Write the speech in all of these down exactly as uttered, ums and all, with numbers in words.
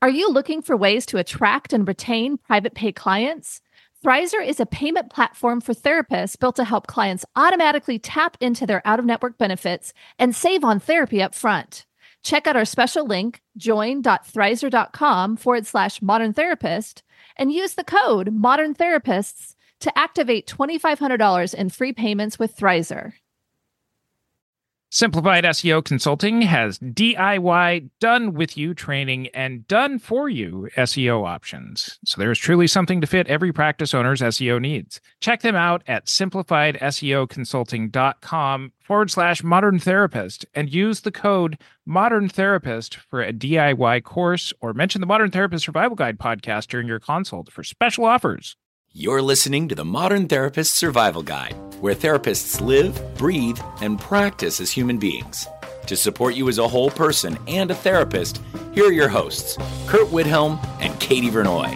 Are you looking for ways to attract and retain private pay clients? Thrizer is a payment platform for therapists built to help clients automatically tap into their out-of-network benefits and save on therapy up front. Check out our special link, join.thrizer.com forward slash modern therapist, and use the code modern therapists to activate twenty-five hundred dollars in free payments with Thrizer. Simplified S E O Consulting has D I Y, done-with-you training and done-for-you S E O options. So there is truly something to fit every practice owner's S E O needs. Check them out at simplifiedseoconsulting.com forward slash modern therapist and use the code modern therapist for a D I Y course, or mention the Modern Therapist Survival Guide podcast during your consult for special offers. You're listening to the Modern Therapist Survival Guide, where therapists live, breathe, and practice as human beings. To support you as a whole person and a therapist, here are your hosts, Kurt Widhelm and Katie Vernoy.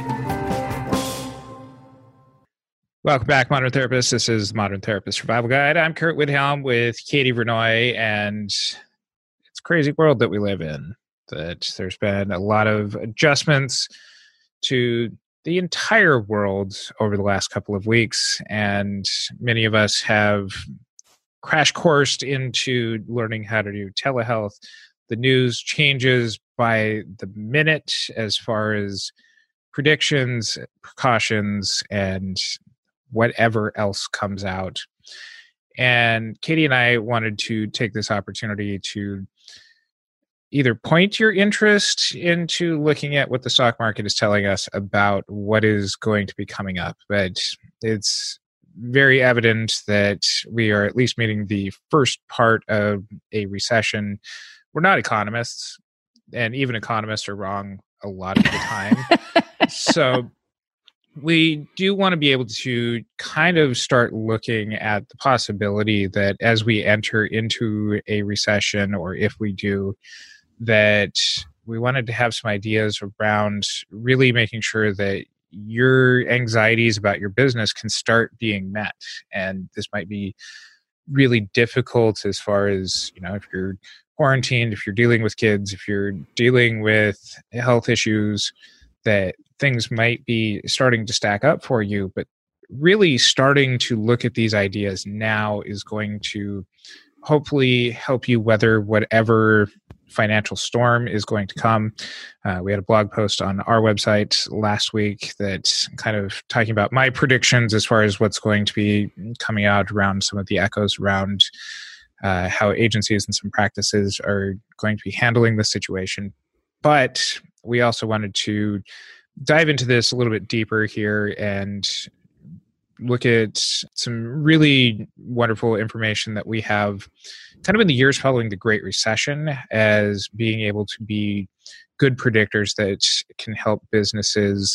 Welcome back, Modern Therapists. This is Modern Therapist Survival Guide. I'm Kurt Widhelm with Katie Vernoy, and it's a crazy world that we live in. That there's been a lot of adjustments to the entire world over the last couple of weeks, and many of us have crash coursed into learning how to do telehealth. The news changes by the minute as far as predictions, precautions, and whatever else comes out. And Katie and I wanted to take this opportunity to either point your interest into looking at what the stock market is telling us about what is going to be coming up. But it's very evident that we are at least meeting the first part of a recession. We're not economists, and even economists are wrong a lot of the time. So we do want to be able to kind of start looking at the possibility that as we enter into a recession, or if we do, that we wanted to have some ideas around really making sure that your anxieties about your business can start being met. And this might be really difficult as far as, you know, if you're quarantined, if you're dealing with kids, if you're dealing with health issues, that things might be starting to stack up for you. But really starting to look at these ideas now is going to hopefully help you weather whatever financial storm is going to come. Uh, we had a blog post on our website last week that's kind of talking about my predictions as far as what's going to be coming out around some of the echoes around uh, how agencies and some practices are going to be handling the situation. But we also wanted to dive into this a little bit deeper here and look at some really wonderful information that we have kind of in the years following the Great Recession as being able to be good predictors that can help businesses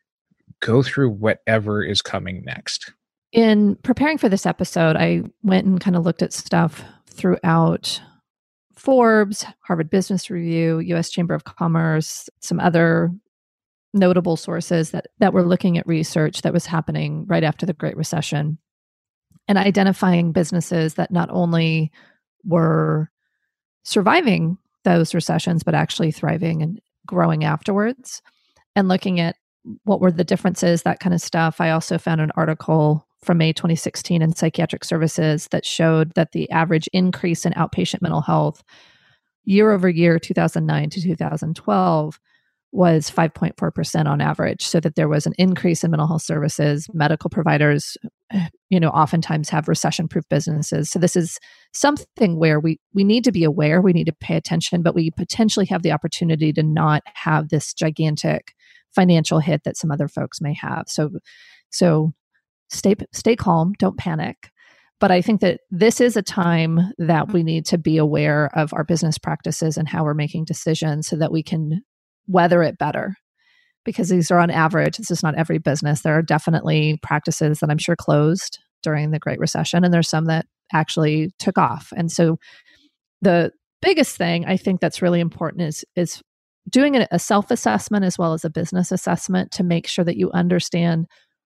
go through whatever is coming next. In preparing for this episode, I went and kind of looked at stuff throughout Forbes, Harvard Business Review, U S Chamber of Commerce, some other notable sources that, that were looking at research that was happening right after the Great Recession, and identifying businesses that not only were surviving those recessions, but actually thriving and growing afterwards, and looking at what were the differences, that kind of stuff. I also found an article from May twenty sixteen in Psychiatric Services that showed that the average increase in outpatient mental health year over year, two thousand nine to two thousand twelve, was five point four percent on average, so that there was an increase in mental health services. Medical providers, you know, oftentimes have recession-proof businesses. So this is something where we, we need to be aware, we need to pay attention, but we potentially have the opportunity to not have this gigantic financial hit that some other folks may have. So, so stay, stay calm, don't panic. But I think that this is a time that we need to be aware of our business practices and how we're making decisions so that we can weather it better, because these are on average. This is not every business. There are definitely practices that I'm sure closed during the Great Recession, and there's some that actually took off. And so the biggest thing I think that's really important is, is doing a self-assessment as well as a business assessment to make sure that you understand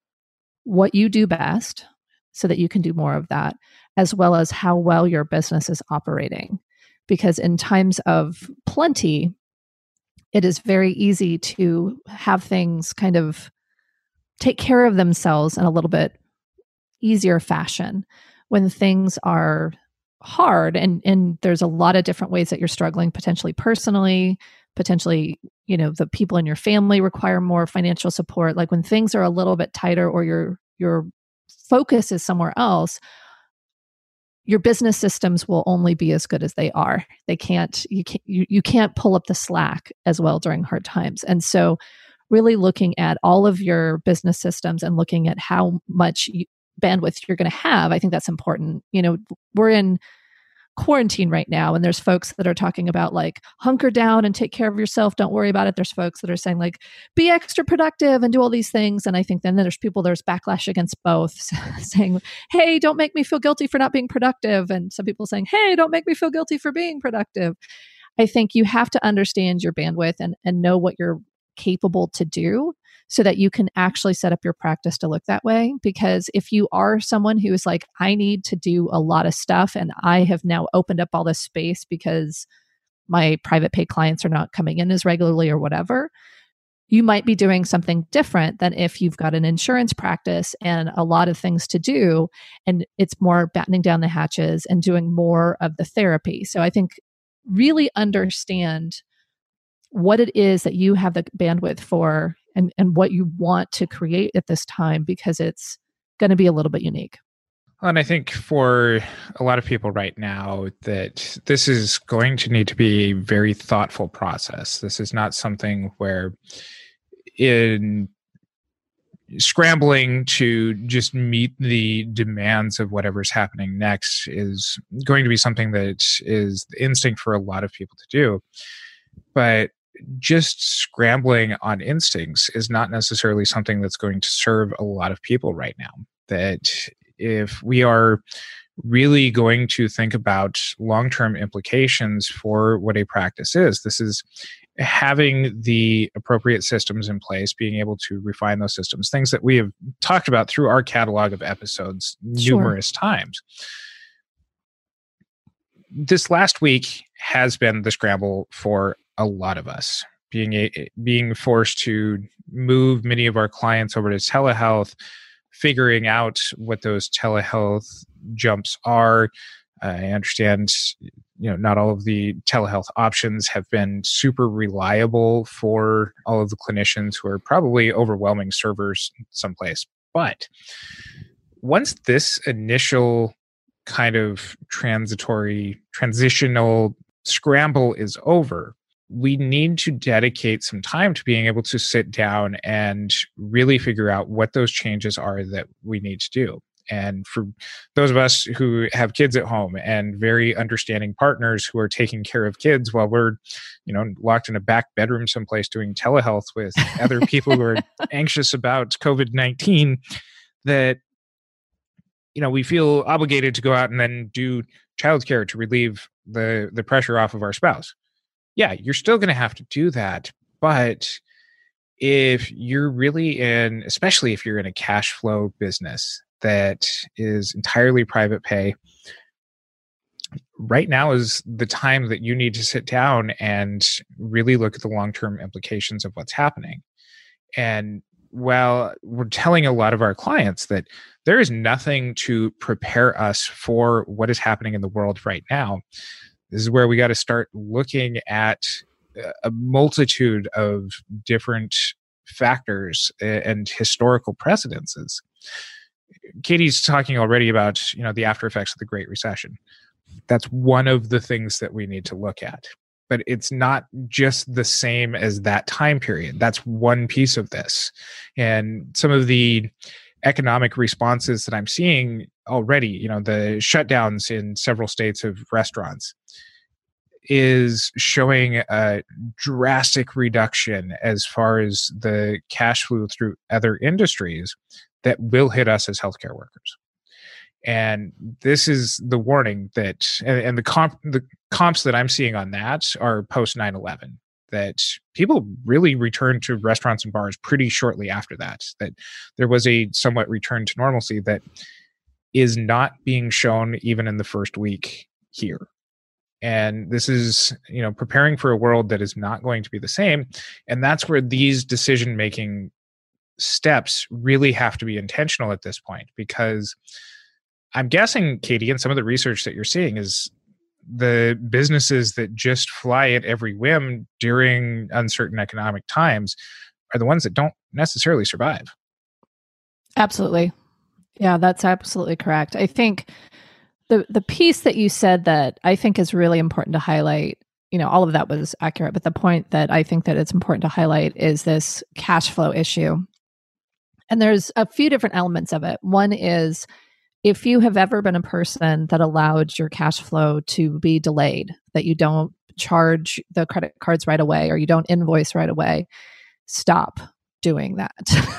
what you do best so that you can do more of that, as well as how well your business is operating. Because in times of plenty, it is very easy to have things kind of take care of themselves in a little bit easier fashion when things are hard, and and there's a lot of different ways that you're struggling, potentially personally, potentially, you know, the people in your family require more financial support. Like when things are a little bit tighter or your your focus is somewhere else, your business systems will only be as good as they are. They can't you can't you, you can't pull up the slack as well during hard times. And so really looking at all of your business systems and looking at how much you, bandwidth you're going to have, I think that's important. You know, we're in quarantine right now, and there's folks that are talking about like hunker down and take care of yourself, don't worry about it. There's folks that are saying like be extra productive and do all these things. And I think then there's people, there's backlash against both, saying, hey, don't make me feel guilty for not being productive, and some people saying, hey, don't make me feel guilty for being productive. I think you have to understand your bandwidth and and know what you're capable to do, so that you can actually set up your practice to look that way. Because if you are someone who is like, I need to do a lot of stuff, and I have now opened up all this space because my private pay clients are not coming in as regularly or whatever, you might be doing something different than if you've got an insurance practice and a lot of things to do, and it's more battening down the hatches and doing more of the therapy. So I think really understand what it is that you have the bandwidth for, and, and what you want to create at this time, because it's going to be a little bit unique. And I think for a lot of people right now that this is going to need to be a very thoughtful process. This is not something where in scrambling to just meet the demands of whatever's happening next is going to be something that is the instinct for a lot of people to do. But just scrambling on instincts is not necessarily something that's going to serve a lot of people right now. That if we are really going to think about long-term implications for what a practice is, this is having the appropriate systems in place, being able to refine those systems, things that we have talked about through our catalog of episodes Sure. numerous times. This last week has been the scramble for a lot of us, being a, being forced to move many of our clients over to telehealth, figuring out what those telehealth jumps are. I understand, you know, not all of the telehealth options have been super reliable for all of the clinicians who are probably overwhelming servers someplace. But once this initial kind of transitory, transitional scramble is over, we need to dedicate some time to being able to sit down and really figure out what those changes are that we need to do. And for those of us who have kids at home and very understanding partners who are taking care of kids while we're, you know, locked in a back bedroom someplace doing telehealth with other people who are anxious about COVID nineteen, that, you know, we feel obligated to go out and then do childcare to relieve the, the pressure off of our spouse. Yeah, you're still going to have to do that. But if you're really in, especially if you're in a cash flow business that is entirely private pay, right now is the time that you need to sit down and really look at the long-term implications of what's happening. And while we're telling a lot of our clients that there is nothing to prepare us for what is happening in the world right now, this is where we got to start looking at a multitude of different factors and historical precedences. Katie's talking already about, you know, the after effects of the Great Recession. That's one of the things that we need to look at. But it's not just the same as that time period. That's one piece of this. And some of the economic responses that I'm seeing already, you know, the shutdowns in several states of restaurants is showing a drastic reduction as far as the cash flow through other industries that will hit us as healthcare workers. And this is the warning that, and, and the comp, the comps that I'm seeing on that are post nine eleven, that people really returned to restaurants and bars pretty shortly after that, that there was a somewhat return to normalcy that is not being shown even in the first week here. And this is, you know, preparing for a world that is not going to be the same. And that's where these decision-making steps really have to be intentional at this point, because I'm guessing, Katie, and some of the research that you're seeing is the businesses that just fly at every whim during uncertain economic times are the ones that don't necessarily survive. Absolutely. Yeah, that's absolutely correct. I think the the piece that you said that I think is really important to highlight, you know, all of that was accurate, but the point that I think that it's important to highlight is this cash flow issue. And there's a few different elements of it. One is, if you have ever been a person that allowed your cash flow to be delayed, that you don't charge the credit cards right away or you don't invoice right away, stop doing that.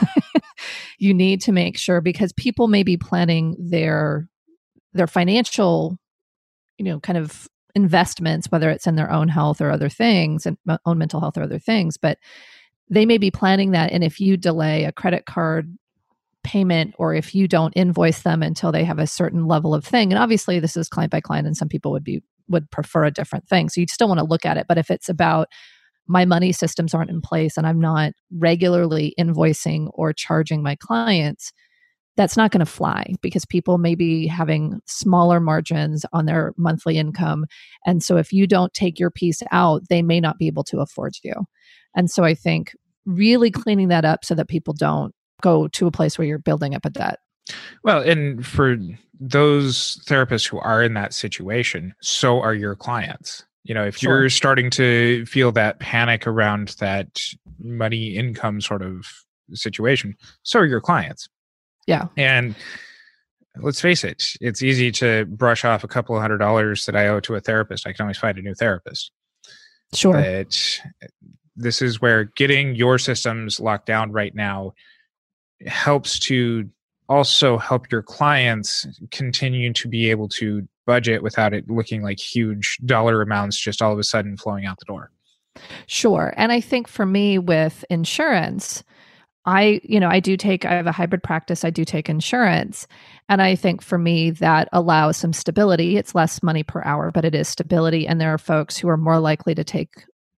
You need to make sure, because people may be planning their their financial, you know, kind of investments, whether it's in their own health or other things, and own mental health or other things, but they may be planning that. And if you delay a credit card payment, or if you don't invoice them until they have a certain level of thing, and obviously this is client by client, and some people would be would prefer a different thing. So you'd still want to look at it. But if it's about, my money systems aren't in place and I'm not regularly invoicing or charging my clients, that's not going to fly, because people may be having smaller margins on their monthly income. And so if you don't take your piece out, they may not be able to afford you. And so I think really cleaning that up so that people don't go to a place where you're building up a debt. Well, and for those therapists who are in that situation, so are your clients. You know, if Sure. you're starting to feel that panic around that money income sort of situation, so are your clients. Yeah. And let's face it, it's easy to brush off a couple of hundred dollars that I owe to a therapist. I can always find a new therapist. Sure. But this is where getting your systems locked down right now helps to also help your clients continue to be able to budget without it looking like huge dollar amounts just all of a sudden flowing out the door. Sure. And I think for me with insurance, I, you know, I do take, I have a hybrid practice. I do take insurance. And I think for me, that allows some stability. It's less money per hour, but it is stability. And there are folks who are more likely to take,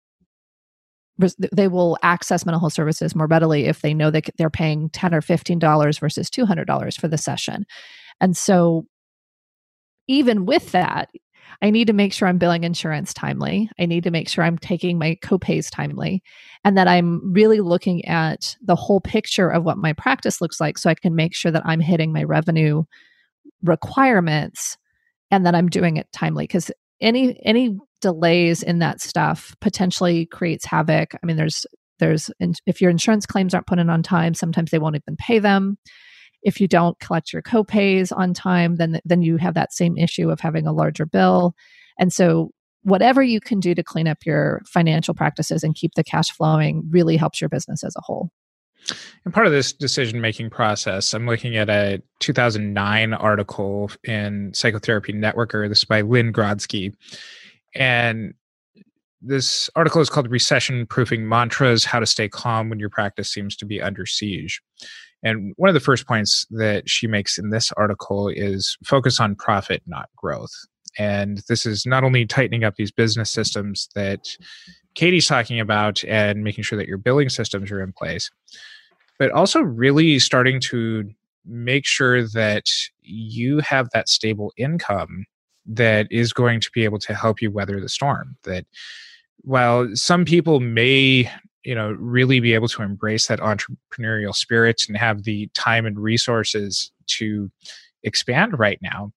they will access mental health services more readily if they know that they're paying ten dollars or fifteen dollars versus two hundred dollars for the session. And so even with that, I need to make sure I'm billing insurance timely. I need to make sure I'm taking my copays timely, and that I'm really looking at the whole picture of what my practice looks like, so I can make sure that I'm hitting my revenue requirements and that I'm doing it timely. Because any any delays in that stuff potentially creates havoc. I mean, there's there's if your insurance claims aren't put in on time, sometimes they won't even pay them. If you don't collect your copays on time, then then you have that same issue of having a larger bill. And so whatever you can do to clean up your financial practices and keep the cash flowing really helps your business as a whole. And part of this decision-making process, I'm looking at a two thousand nine article in Psychotherapy Networker. This is by Lynn Grodsky. And this article is called Recession-Proofing Mantras, How to Stay Calm When Your Practice Seems to Be Under Siege. And one of the first points that she makes in this article is focus on profit, not growth. And this is not only tightening up these business systems that Katie's talking about and making sure that your billing systems are in place, but also really starting to make sure that you have that stable income that is going to be able to help you weather the storm. That while some people may, you know, really be able to embrace that entrepreneurial spirit and have the time and resources to expand right now,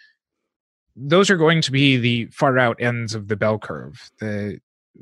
those are going to be the far out ends of the bell curve. The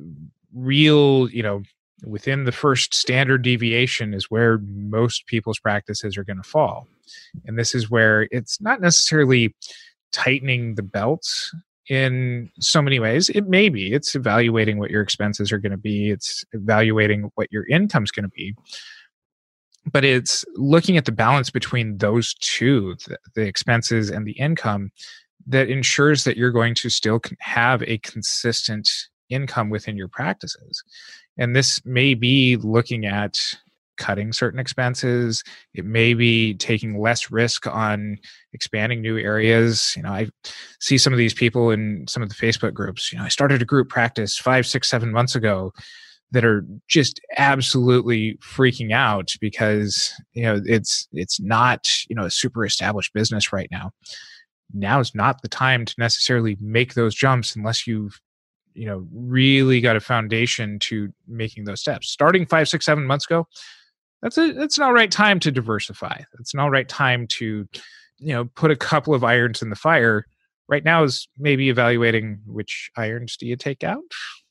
real, you know, within the first standard deviation is where most people's practices are going to fall. And this is where it's not necessarily tightening the belts in so many ways. It may be. It's evaluating what your expenses are going to be. It's evaluating what your income's going to be. But it's looking at the balance between those two, the, the expenses and the income, that ensures that you're going to still have a consistent income within your practices. And this may be looking at cutting certain expenses. It may be taking less risk on expanding new areas. You know, I see some of these people in some of the Facebook groups. You know, I started a group practice five, six, seven months ago that are just absolutely freaking out because, you know, it's it's not, you know, a super established business right now. Now is not the time to necessarily make those jumps unless you've, you know, really got a foundation to making those steps. Starting five, six, seven months ago, that's a that's an all right time to diversify. It's an all right time to, you know, put a couple of irons in the fire. Right now is maybe evaluating which irons do you take out.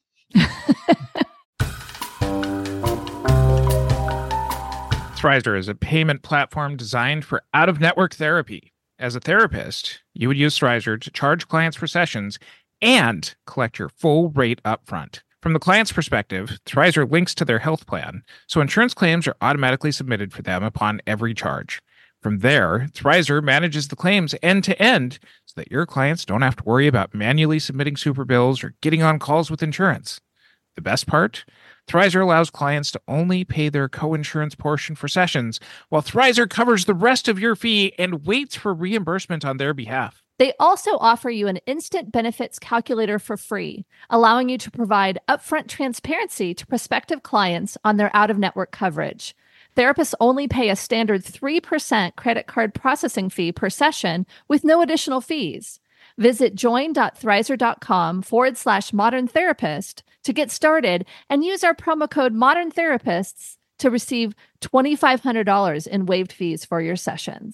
Thrizer is a payment platform designed for out-of-network therapy. As a therapist, you would use Thrizer to charge clients for sessions and collect your full rate upfront. From the client's perspective, Thrizer links to their health plan, so insurance claims are automatically submitted for them upon every charge. From there, Thrizer manages the claims end-to-end so that your clients don't have to worry about manually submitting super bills or getting on calls with insurance. The best part? Thrizer allows clients to only pay their co-insurance portion for sessions, while Thrizer covers the rest of your fee and waits for reimbursement on their behalf. They also offer you an instant benefits calculator for free, allowing you to provide upfront transparency to prospective clients on their out-of-network coverage. Therapists only pay a standard three percent credit card processing fee per session with no additional fees. Visit join.thrizer.com forward slash modern therapist to get started and use our promo code modern therapists to receive two thousand five hundred dollars in waived fees for your sessions.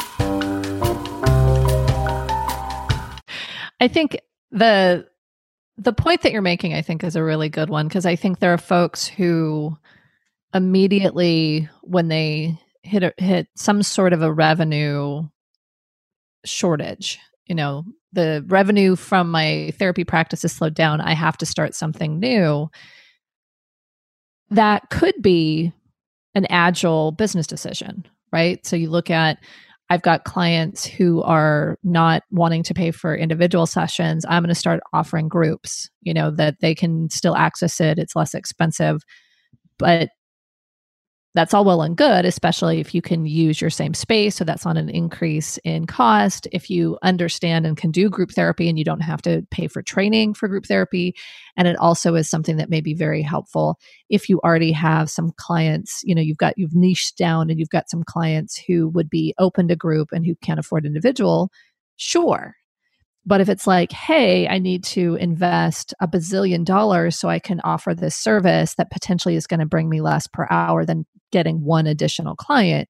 I think the the point that you're making, I think, is a really good one, because I think there are folks who immediately, when they hit a, hit some sort of a revenue shortage, you know, the revenue from my therapy practice is slowed down, I have to start something new. That could be an agile business decision, right? So you look at, I've got clients who are not wanting to pay for individual sessions. I'm going to start offering groups, you know, that they can still access it. It's less expensive, but that's all well and good, especially if you can use your same space. So that's not an increase in cost. If you understand and can do group therapy and you don't have to pay for training for group therapy. And it also is something that may be very helpful if you already have some clients, you know, you've got, you've niched down and you've got some clients who would be open to group and who can't afford individual. Sure. But if it's like, hey, I need to invest a bazillion dollars so I can offer this service that potentially is going to bring me less per hour than getting one additional client,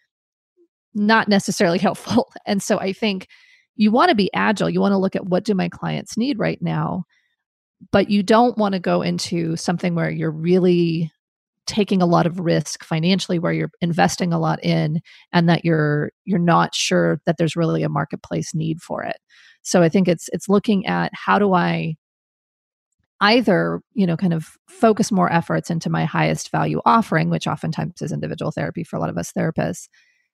not necessarily helpful. And so I think you want to be agile. You want to look at, what do my clients need right now? But you don't want to go into something where you're really taking a lot of risk financially, where you're investing a lot in, and that you're you're not sure that there's really a marketplace need for it. So I think it's it's looking at, how do I either, you know, kind of focus more efforts into my highest value offering, which oftentimes is individual therapy for a lot of us therapists,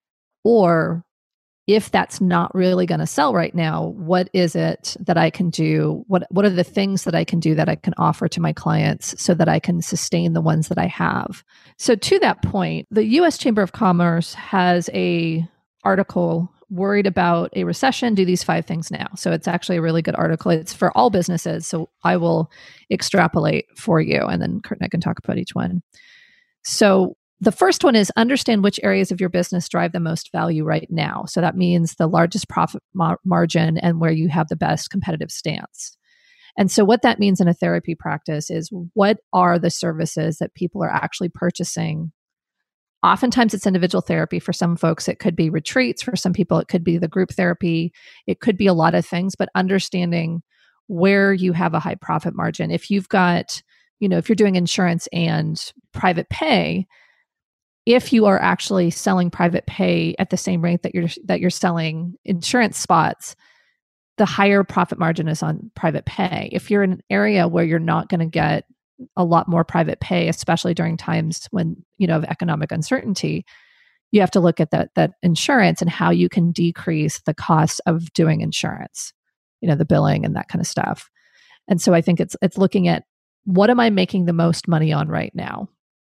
or if that's not really going to sell right now, what is it that I can do? What what are the things that I can do that I can offer to my clients so that I can sustain the ones that I have? So to that point, the U S Chamber of Commerce has a article, worried about a recession, do these five things now. So it's actually a really good article. It's for all businesses. So I will extrapolate for you, and then Kurt and I can talk about each one. So the first one is, understand which areas of your business drive the most value right now. So that means the largest profit mar- margin and where you have the best competitive stance. And so what that means in a therapy practice is, what are the services that people are actually purchasing? Oftentimes it's individual therapy. For some folks, it could be retreats. For some people, it could be the group therapy. It could be a lot of things, but understanding where you have a high profit margin. If you've got, you know, if you're doing insurance and private pay, if you are actually selling private pay at the same rate that you're that you're selling insurance spots, the higher profit margin is on private pay. If you're in an area where you're not going to get a lot more private pay, especially during times when, you know, of economic uncertainty, you have to look at that that insurance and how you can decrease the cost of doing insurance, you know, the billing and that kind of stuff. And so I think it's it's looking at, what am I making the most money on right now?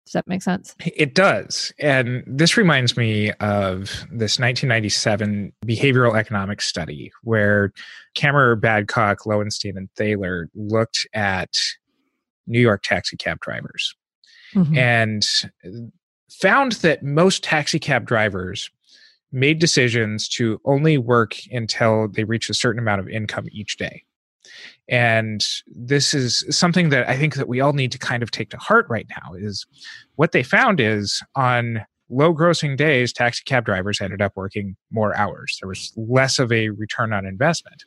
Does that make sense? It does. And this reminds me of this nineteen ninety-seven behavioral economics study where Kammerer, Badcock, Lowenstein, and Thaler looked at New York taxi cab drivers mm-hmm. and found that most taxi cab drivers made decisions to only work until they reached a certain amount of income each day. And this is something that I think that we all need to kind of take to heart right now is what they found is on low grossing days, taxi cab drivers ended up working more hours. There was less of a return on investment.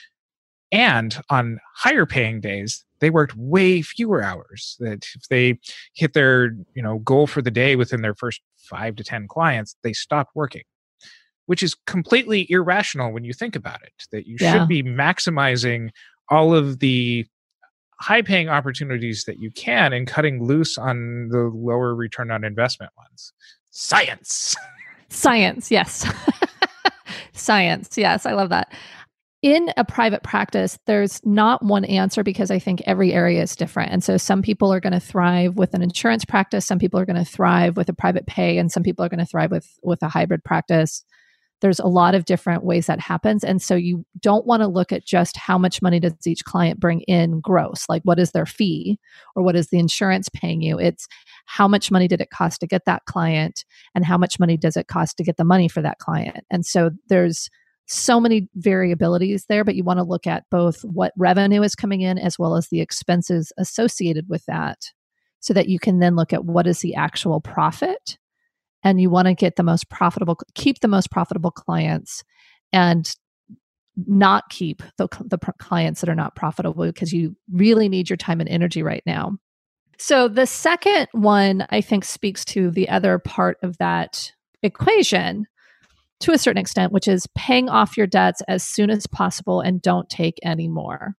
And on higher paying days, they worked way fewer hours. That if they hit their, you know, goal for the day within their first five to ten clients, they stopped working, which is completely irrational when you think about it, that you yeah. should be maximizing all of the high-paying opportunities that you can and cutting loose on the lower return on investment ones. Science. Science, yes. Science, yes. I love that. In a private practice, there's not one answer because I think every area is different. And so some people are going to thrive with an insurance practice, some people are going to thrive with a private pay, and some people are going to thrive with, with a hybrid practice. There's a lot of different ways that happens. And so you don't want to look at just how much money does each client bring in gross, like what is their fee or what is the insurance paying you? It's how much money did it cost to get that client and how much money does it cost to get the money for that client? And so there's so many variabilities there, but you want to look at both what revenue is coming in as well as the expenses associated with that so that you can then look at what is the actual profit. And you want to get the most profitable, keep the most profitable clients and not keep the, the clients that are not profitable because you really need your time and energy right now. So the second one, I think, speaks to the other part of that equation to a certain extent, which is paying off your debts as soon as possible and don't take any more.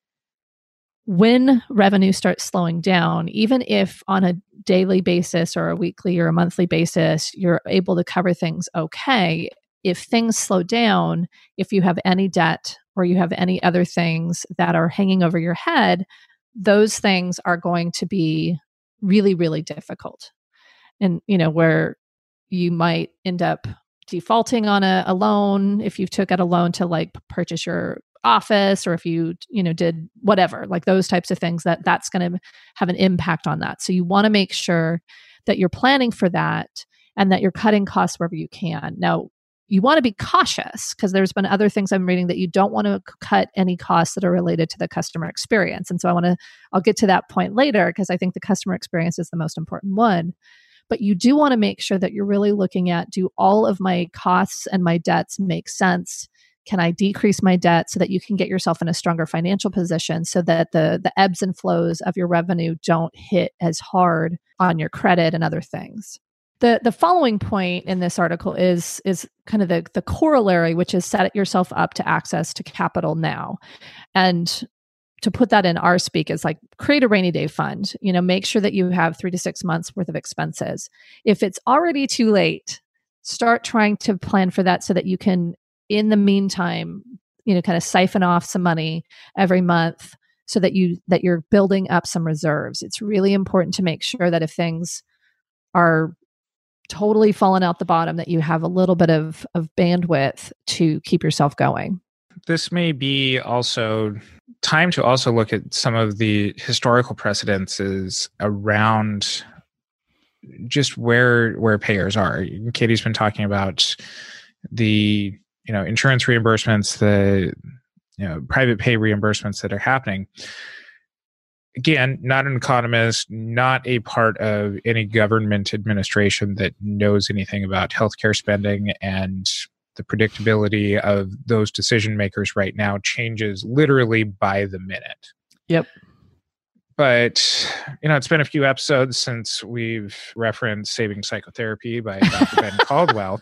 When revenue starts slowing down, even if on a daily basis or a weekly or a monthly basis, you're able to cover things okay, if things slow down, if you have any debt or you have any other things that are hanging over your head, those things are going to be really, really difficult. And, you know, where you might end up defaulting on a, a loan if you took out a loan to like purchase your office, or if you, you know, did whatever, like those types of things, that that's going to have an impact on that. So you want to make sure that you're planning for that and that you're cutting costs wherever you can. Now, you want to be cautious because there's been other things I'm reading that you don't want to cut any costs that are related to the customer experience. And so I want to, I'll get to that point later because I think the customer experience is the most important one. But you do want to make sure that you're really looking at, do all of my costs and my debts make sense? Can I decrease my debt so that you can get yourself in a stronger financial position so that the, the ebbs and flows of your revenue don't hit as hard on your credit and other things? The the following point in this article is, is kind of the, the corollary, which is set yourself up to access to capital now. And to put that in our speak is like create a rainy day fund. You know, make sure that you have three to six months worth of expenses. If it's already too late, start trying to plan for that so that you can, in the meantime, you know, kind of siphon off some money every month so that you that you're building up some reserves. It's really important to make sure that if things are totally falling out the bottom, that you have a little bit of, of bandwidth to keep yourself going. This may be also time to also look at some of the historical precedences around just where where payers are. Katie's been talking about the you know insurance reimbursements, the you know private pay reimbursements that are happening. Again, not an economist, not a part of any government administration that knows anything about healthcare spending, and the predictability of those decision makers right now changes literally by the minute. Yep. But, you know, it's been a few episodes since we've referenced Saving Psychotherapy by Doctor Ben Caldwell.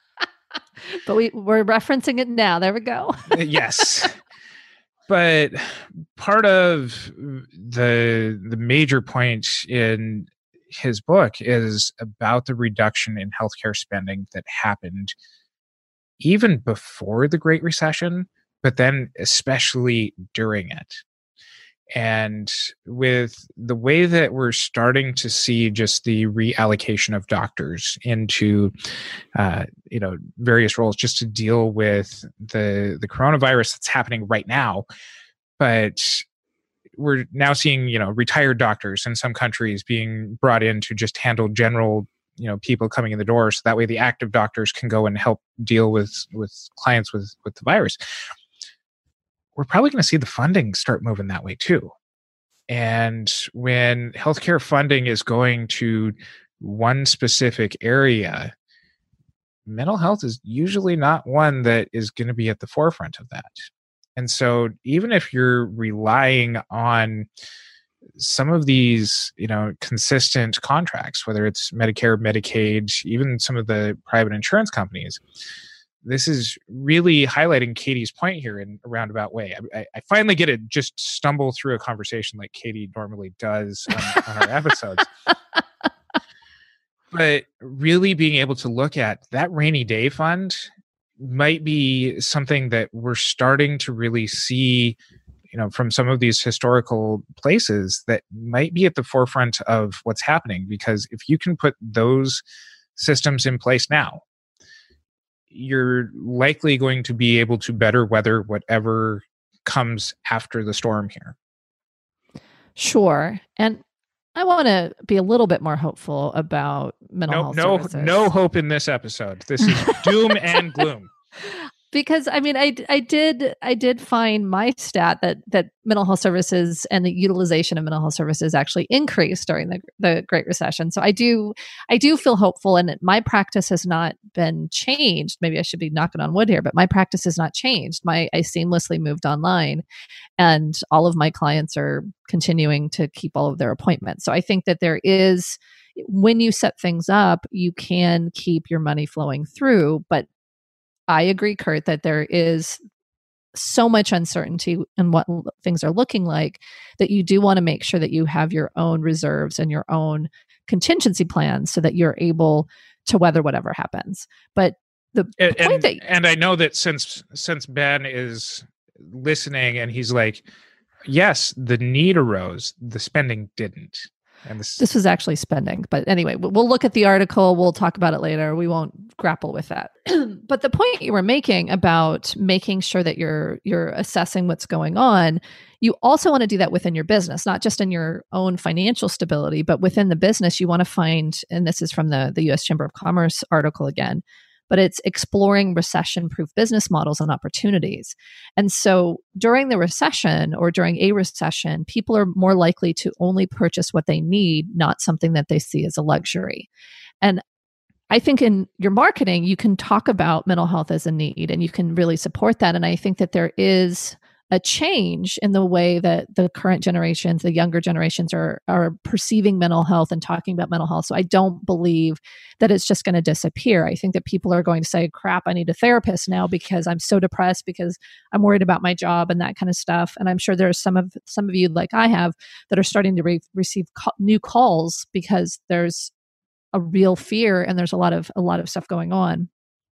But we, we're referencing it now. There we go. Yes. But part of the the major point in his book is about the reduction in healthcare spending that happened even before the Great Recession, but then especially during it. And with the way that we're starting to see just the reallocation of doctors into, uh, you know, various roles just to deal with the the coronavirus that's happening right now, but we're now seeing, you know, retired doctors in some countries being brought in to just handle general, you know, people coming in the door, so that way the active doctors can go and help deal with with clients with with the virus. We're probably going to see the funding start moving that way too. And when healthcare funding is going to one specific area, mental health is usually not one that is going to be at the forefront of that. And so even if you're relying on some of these, you know, consistent contracts, whether it's Medicare, Medicaid, even some of the private insurance companies, this is really highlighting Katie's point here in a roundabout way. I, I finally get to just stumble through a conversation like Katie normally does on, on our episodes. But really being able to look at that rainy day fund might be something that we're starting to really see, you know, from some of these historical places that might be at the forefront of what's happening. Because if you can put those systems in place now, you're likely going to be able to better weather whatever comes after the storm here. Sure. And I want to be a little bit more hopeful about mental no, health no, services. No hope in this episode. This is doom and gloom. Because I mean, I, I did I did find my stat that that mental health services and the utilization of mental health services actually increased during the, the Great Recession. So I do I do feel hopeful, and my practice has not been changed. Maybe I should be knocking on wood here, but my practice has not changed. My I seamlessly moved online, and all of my clients are continuing to keep all of their appointments. So I think that there is, when you set things up, you can keep your money flowing through, but I agree, Kurt, that there is so much uncertainty in what l- things are looking like that you do want to make sure that you have your own reserves and your own contingency plans so that you're able to weather whatever happens. But the and, point and, that and I know that since since Ben is listening and he's like, yes, the need arose, the spending didn't. And this, this was actually spending. But anyway, we'll look at the article. We'll talk about it later. We won't grapple with that. But the point you were making about making sure that you're you're assessing what's going on, you also want to do that within your business, not just in your own financial stability, but within the business. You want to find, and this is from the, the U S Chamber of Commerce article again, but it's exploring recession-proof business models and opportunities. And so during the recession or during a recession, people are more likely to only purchase what they need, not something that they see as a luxury. And I think in your marketing, you can talk about mental health as a need and you can really support that. And I think that there is a change in the way that the current generations, the younger generations are are perceiving mental health and talking about mental health. So I don't believe that it's just going to disappear. I think that people are going to say, crap, I need a therapist now because I'm so depressed because I'm worried about my job and that kind of stuff. And I'm sure there's some of some of you, like I have, that are starting to re- receive co- new calls because there's a real fear and there's a lot of a lot of stuff going on.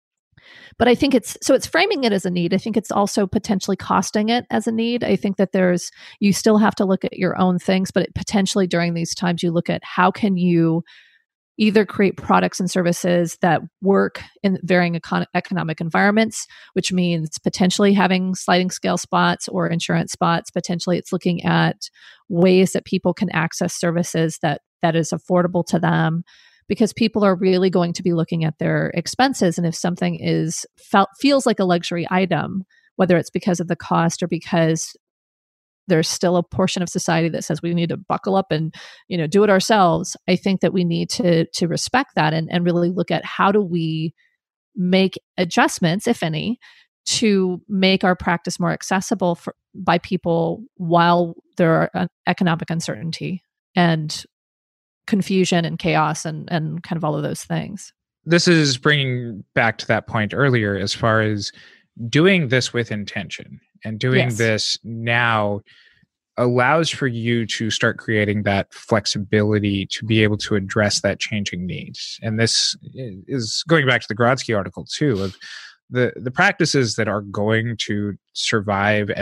But I think it's, so it's framing it as a need. I think it's also potentially costing it as a need. I think that there's, you still have to look at your own things, but it potentially during these times, you look at how can you either create products and services that work in varying econ- economic environments, which means potentially having sliding scale spots or insurance spots. Potentially it's looking at ways that people can access services that that is affordable to them, because people are really going to be looking at their expenses. And if something is felt, feels like a luxury item, whether it's because of the cost or because there's still a portion of society that says we need to buckle up and, you know, do it ourselves, I think that we need to to respect that and, and really look at how do we make adjustments, if any, to make our practice more accessible for, by people while there are uh, economic uncertainty and confusion and chaos and, and kind of all of those things. This is bringing back to that point earlier as far as doing this with intention and doing Yes. this now allows for you to start creating that flexibility to be able to address that changing needs. And this is going back to the Grodsky article too, of the, the practices that are going to survive and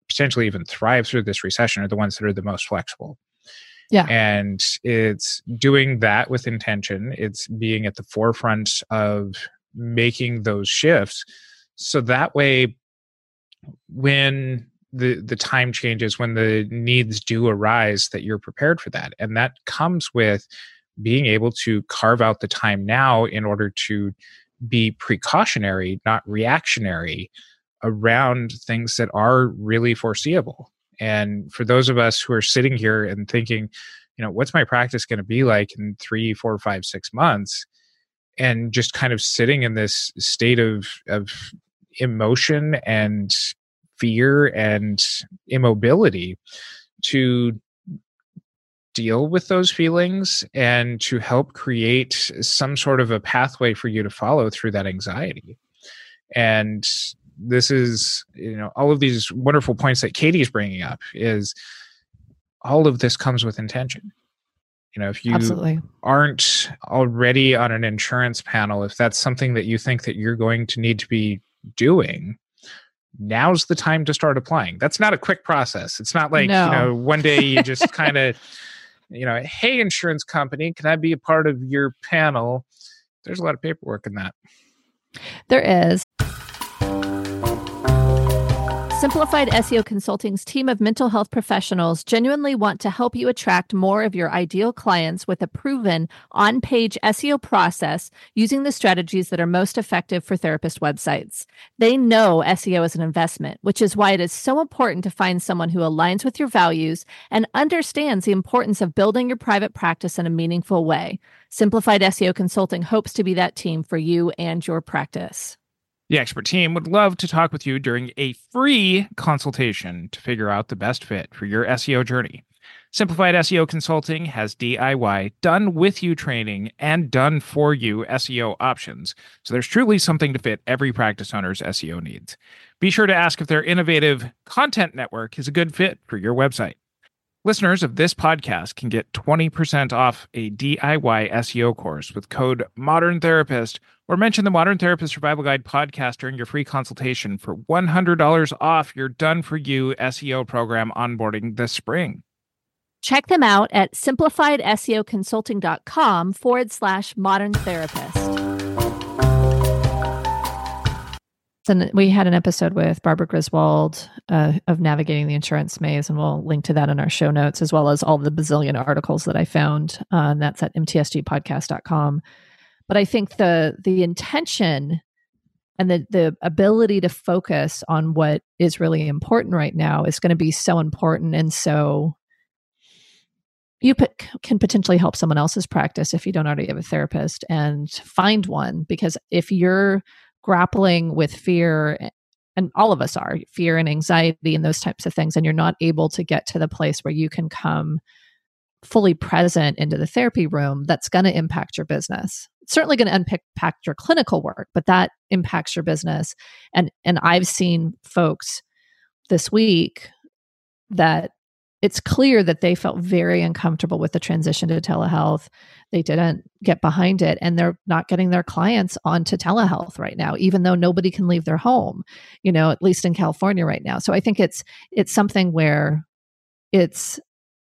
potentially even thrive through this recession are the ones that are the most flexible. Yeah. And it's doing that with intention. It's being at the forefront of making those shifts. So that way, when the the time changes, when the needs do arise, that you're prepared for that. And that comes with being able to carve out the time now in order to be precautionary, not reactionary, around things that are really foreseeable. And for those of us who are sitting here and thinking, you know, what's my practice going to be like in three, four, five, six months? And just kind of sitting in this state of, of emotion and fear and immobility, to deal with those feelings and to help create some sort of a pathway for you to follow through that anxiety. And this is, you know, all of these wonderful points that Katie's bringing up, is all of this comes with intention. You know, if you Absolutely. aren't already on an insurance panel, if that's something that you think that you're going to need to be doing, now's the time to start applying. That's not a quick process. It's not like, No. you know, one day you just kind of, you know, hey, insurance company, can I be a part of your panel? There's a lot of paperwork in that. There is. Simplified S E O Consulting's team of mental health professionals genuinely want to help you attract more of your ideal clients with a proven on-page S E O process using the strategies that are most effective for therapist websites. They know S E O is an investment, which is why it is so important to find someone who aligns with your values and understands the importance of building your private practice in a meaningful way. Simplified S E O Consulting hopes to be that team for you and your practice. The expert team would love to talk with you during a free consultation to figure out the best fit for your S E O journey. Simplified S E O Consulting has D I Y, done with you training and done for you S E O options. So there's truly something to fit every practice owner's S E O needs. Be sure to ask if their innovative content network is a good fit for your website. Listeners of this podcast can get twenty percent off a D I Y S E O course with code Modern Therapist, or mention the Modern Therapist Survival Guide podcast during your free consultation for one hundred dollars off your done-for-you S E O program onboarding this spring. Check them out at simplifiedseoconsulting.com forward slash modern therapist. And we had an episode with Barbara Griswold uh, of Navigating the Insurance Maze, and we'll link to that in our show notes, as well as all the bazillion articles that I found. Uh, and that's at m t s g podcast dot com. But I think the the intention and the the ability to focus on what is really important right now is going to be so important. And so you put, can potentially help someone else's practice if you don't already have a therapist, and find one. Because if you're grappling with fear, and all of us are, fear and anxiety and those types of things, and you're not able to get to the place where you can come fully present into the therapy room, that's going to impact your business. It's certainly going to impact your clinical work, but that impacts your business. And and I've seen folks this week that it's clear that they felt very uncomfortable with the transition to telehealth. They didn't get behind it, and they're not getting their clients onto telehealth right now, even though nobody can leave their home, you know, at least in California right now. So I think it's it's something where it's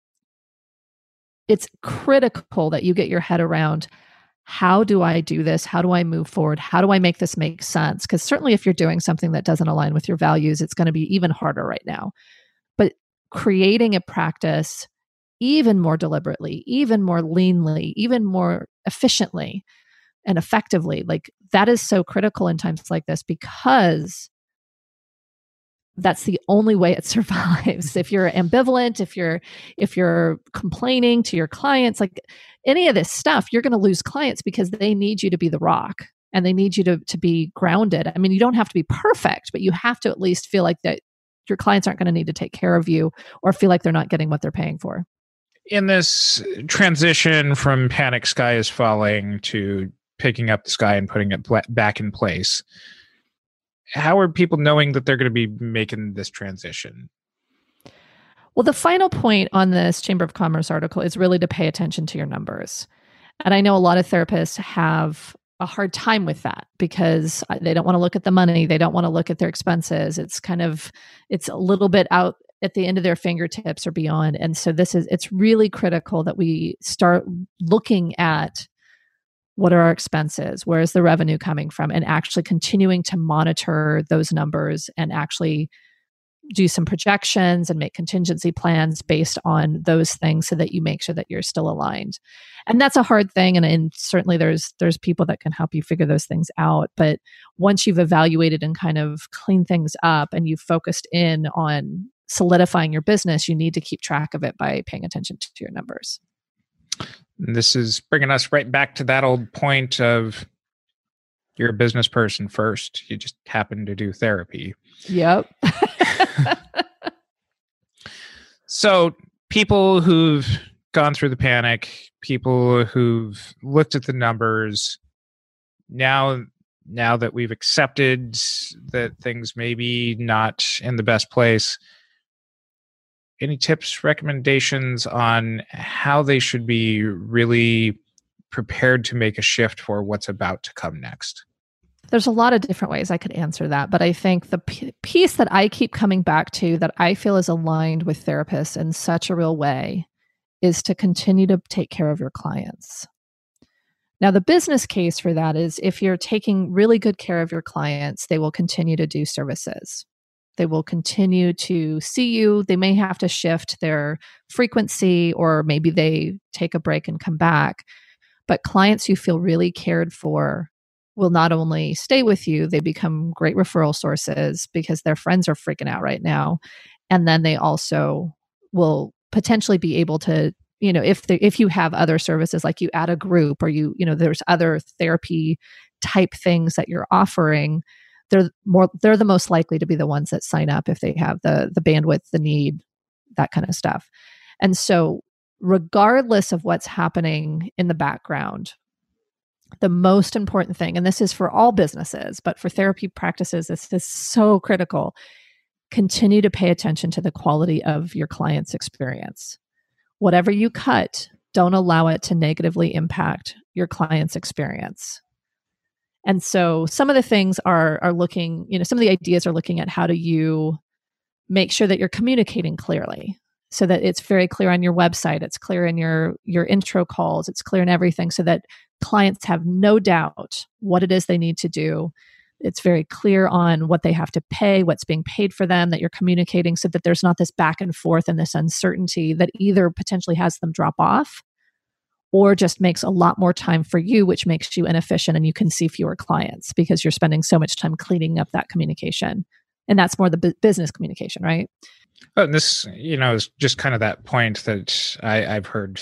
it's critical that you get your head around, how do I do this? How do I move forward? How do I make this make sense? Because certainly if you're doing something that doesn't align with your values, it's going to be even harder right now. But creating a practice even more deliberately, even more leanly, even more efficiently and effectively, like that is so critical in times like this, because that's the only way it survives. If you're ambivalent, if you're if you're complaining to your clients, like any of this stuff, you're going to lose clients because they need you to be the rock and they need you to to be grounded. I mean, you don't have to be perfect, but you have to at least feel like that your clients aren't going to need to take care of you or feel like they're not getting what they're paying for. In this transition from panic sky is falling to picking up the sky and putting it back in place, how are people knowing that they're going to be making this transition? Well, the final point on this Chamber of Commerce article is really to pay attention to your numbers. And I know a lot of therapists have a hard time with that because they don't want to look at the money. They don't want to look at their expenses. It's kind of, it's a little bit out at the end of their fingertips or beyond. And so this is, it's really critical that we start looking at what are our expenses, where is the revenue coming from, and actually continuing to monitor those numbers and actually do some projections and make contingency plans based on those things so that you make sure that you're still aligned. And that's a hard thing. And, and certainly there's there's people that can help you figure those things out. But once you've evaluated and kind of cleaned things up and you've focused in on solidifying your business, you need to keep track of it by paying attention to your numbers. This is bringing us right back to that old point of you're a business person first. You just happen to do therapy. Yep. So people who've gone through the panic, people who've looked at the numbers, now now that we've accepted that things may be not in the best place, any tips, recommendations on how they should be really prepared to make a shift for what's about to come next? There's a lot of different ways I could answer that, but I think the p- piece that I keep coming back to that I feel is aligned with therapists in such a real way is to continue to take care of your clients. Now, the business case for that is if you're taking really good care of your clients, they will continue to do services. They will continue to see you. They may have to shift their frequency, or maybe they take a break and come back. But clients who feel really cared for will not only stay with you, they become great referral sources because their friends are freaking out right now. And then they also will potentially be able to, you know, if they, if you have other services, like you add a group or you, you know, there's other therapy type things that you're offering, they're more, they're the most likely to be the ones that sign up if they have the the bandwidth, the need, that kind of stuff. And so regardless of what's happening in the background, the most important thing, and this is for all businesses, but for therapy practices, this is so critical, continue to pay attention to the quality of your client's experience. Whatever you cut, don't allow it to negatively impact your client's experience. And so some of the things are are looking, you know, some of the ideas are looking at how do you make sure that you're communicating clearly so that it's very clear on your website, it's clear in your your intro calls, it's clear in everything so that clients have no doubt what it is they need to do. It's very clear on what they have to pay, what's being paid for them, that you're communicating so that there's not this back and forth and this uncertainty that either potentially has them drop off or just makes a lot more time for you, which makes you inefficient and you can see fewer clients because you're spending so much time cleaning up that communication. And that's more the bu- business communication, right? Oh, and this, you know, is just kind of that point that I, I've heard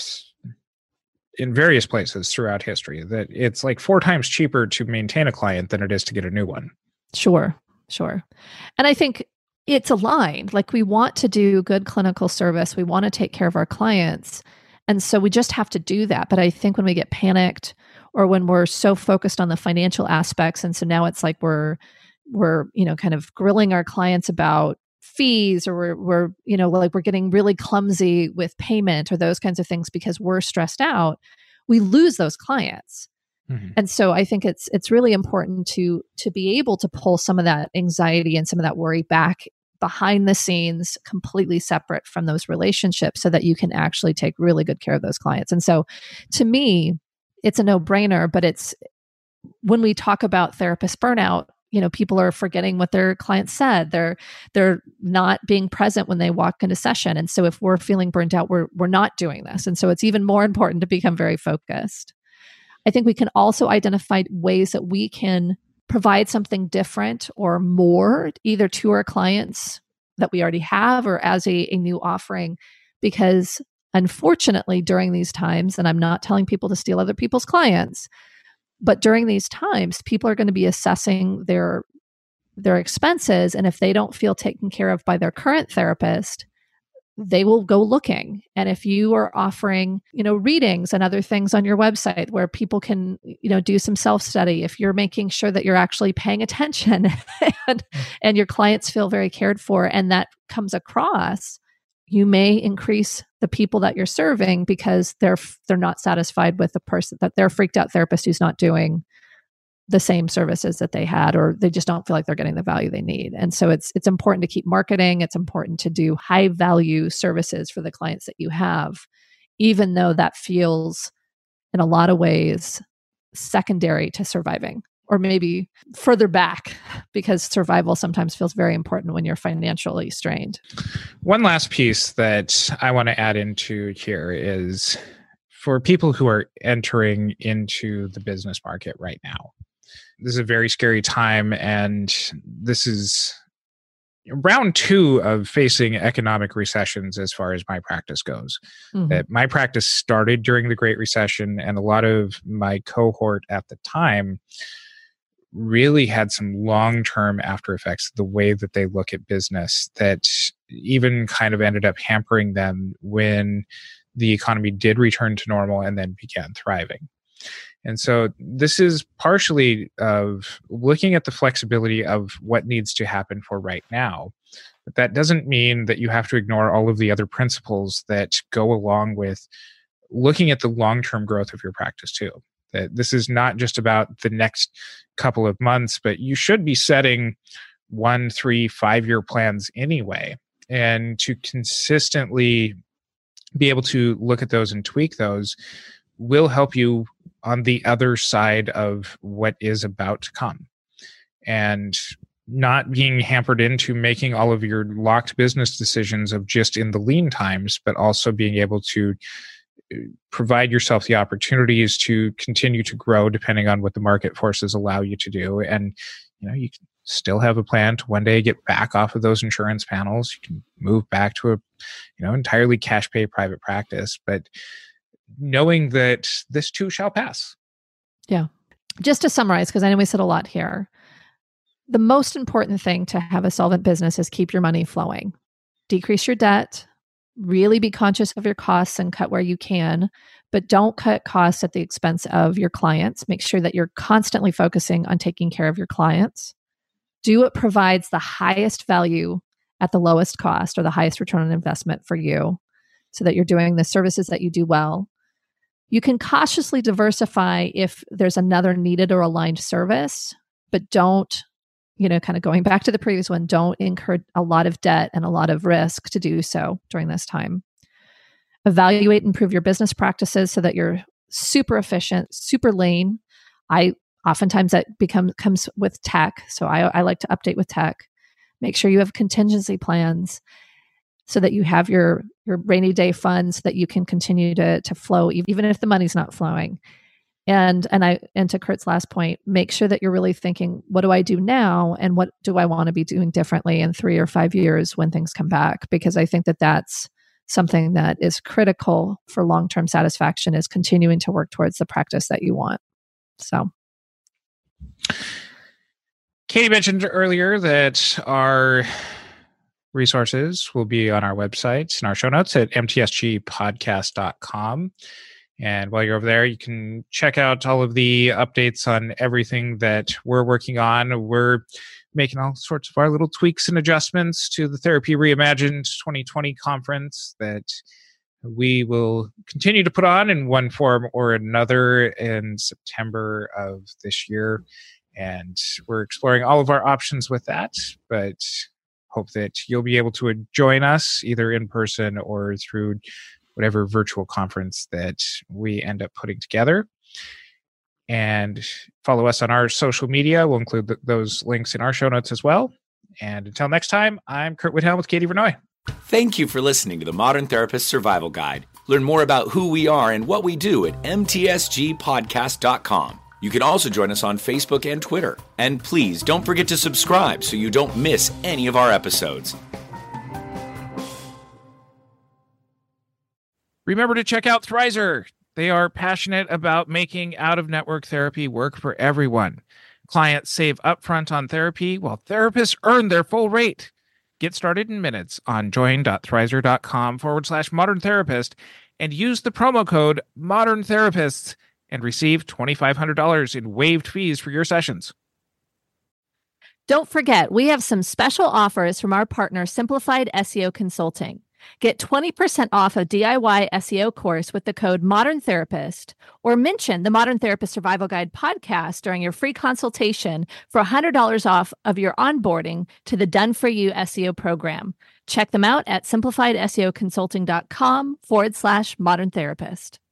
in various places throughout history, that it's like four times cheaper to maintain a client than it is to get a new one. Sure, sure. And I think it's aligned. Like we want to do good clinical service. We want to take care of our clients. And so we just have to do that. But I think when we get panicked or when we're so focused on the financial aspects, and so now it's like we're, we're, you know, kind of grilling our clients about fees, or we're, we're, you know, like we're getting really clumsy with payment or those kinds of things because we're stressed out, we lose those clients. Mm-hmm. And so I think it's, it's really important to, to be able to pull some of that anxiety and some of that worry back behind the scenes, completely separate from those relationships so that you can actually take really good care of those clients. And so to me, it's a no-brainer, but it's when we talk about therapist burnout, you know, people are forgetting what their clients said. They're they're not being present when they walk into session. And so if we're feeling burnt out, we're we're not doing this. And so it's even more important to become very focused. I think we can also identify ways that we can provide something different or more, either to our clients that we already have or as a, a new offering. Because unfortunately, during these times, and I'm not telling people to steal other people's clients, but during these times, people are going to be assessing their their expenses. And if they don't feel taken care of by their current therapist, they will go looking. And if you are offering, you know, readings and other things on your website where people can, you know, do some self-study, if you're making sure that you're actually paying attention and, and your clients feel very cared for, and that comes across, you may increase the people that you're serving because they're they're not satisfied with the person, that they're freaked out therapist who's not doing the same services that they had, or they just don't feel like they're getting the value they need. And so it's it's important to keep marketing. It's important to do high value services for the clients that you have, even though that feels in a lot of ways secondary to surviving, or maybe further back, because survival sometimes feels very important when you're financially strained. One last piece that I want to add into here is for people who are entering into the business market right now. This is a very scary time, and this is round two of facing economic recessions as far as my practice goes. Mm-hmm. That my practice started during the Great Recession, and a lot of my cohort at the time really had some long-term after effects of the way that they look at business that even kind of ended up hampering them when the economy did return to normal and then began thriving. And so this is partially of looking at the flexibility of what needs to happen for right now. But that doesn't mean that you have to ignore all of the other principles that go along with looking at the long-term growth of your practice too. That this is not just about the next couple of months, but you should be setting one, three, five-year plans anyway. And to consistently be able to look at those and tweak those will help you on the other side of what is about to come. And not being hampered into making all of your locked business decisions of just in the lean times, but also being able to provide yourself the opportunities to continue to grow depending on what the market forces allow you to do. And, you know, you can still have a plan to one day get back off of those insurance panels. You can move back to a, you know, entirely cash pay private practice, but knowing that this too shall pass. Yeah. Just to summarize, because I know we said a lot here, the most important thing to have a solvent business is keep your money flowing. Decrease your debt, really be conscious of your costs and cut where you can, but don't cut costs at the expense of your clients. Make sure that you're constantly focusing on taking care of your clients. Do what provides the highest value at the lowest cost, or the highest return on investment for you, so that you're doing the services that you do well. You can cautiously diversify if there's another needed or aligned service, but don't, you know, kind of going back to the previous one, don't incur a lot of debt and a lot of risk to do so during this time. Evaluate and improve your business practices so that you're super efficient, super lean. I oftentimes that becomes comes with tech. So I, I like to update with tech. Make sure you have contingency plans so that you have your, your rainy day funds that you can continue to, to flow, even if the money's not flowing. And and I and to Kurt's last point, make sure that you're really thinking, what do I do now? And what do I want to be doing differently in three or five years when things come back? Because I think that that's something that is critical for long-term satisfaction, is continuing to work towards the practice that you want. So. Katie mentioned earlier that our resources will be on our website and our show notes at m t s g podcast dot com. And while you're over there, you can check out all of the updates on everything that we're working on. We're making all sorts of our little tweaks and adjustments to the Therapy Reimagined twenty twenty conference that we will continue to put on in one form or another in September of this year. And we're exploring all of our options with that, but hope that you'll be able to join us either in person or through whatever virtual conference that we end up putting together. And follow us on our social media. We'll include th- those links in our show notes as well. And until next time, I'm Kurt Widhelm with Katie Vernoy. Thank you for listening to the Modern Therapist Survival Guide. Learn more about who we are and what we do at m t s g podcast dot com. You can also join us on Facebook and Twitter. And please don't forget to subscribe so you don't miss any of our episodes. Remember to check out Thrizer. They are passionate about making out-of-network therapy work for everyone. Clients save upfront on therapy while therapists earn their full rate. Get started in minutes on join.thrizer.com forward slash modern therapist and use the promo code modern therapists and receive twenty-five hundred dollars in waived fees for your sessions. Don't forget, we have some special offers from our partner, Simplified S E O Consulting. Get twenty percent off a D I Y S E O course with the code Modern Therapist, or mention the Modern Therapist Survival Guide podcast during your free consultation for one hundred dollars off of your onboarding to the Done For You S E O program. Check them out at simplified S E O consulting dot com forward slash modern therapist.